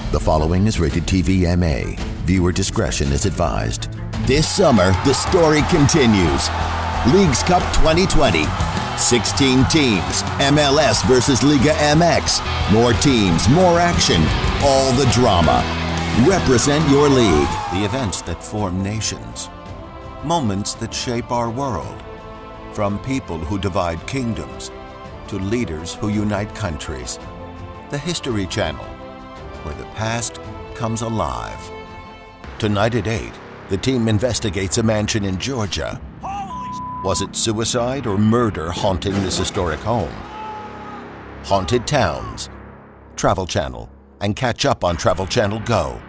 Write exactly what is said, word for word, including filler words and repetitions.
The following is rated T V M A. Viewer discretion is advised. This summer, the story continues. Leagues Cup twenty twenty. sixteen teams. M L S versus Liga M X. More teams, more action, all the drama. Represent your league. The events that form nations. Moments that shape our world. From people who divide kingdoms to leaders who unite countries. The History Channel, where the past comes alive. Tonight at eight, the team investigates a mansion in Georgia. Was it suicide or murder haunting this historic home? Haunted Towns. Travel Channel, and catch up on Travel Channel Go.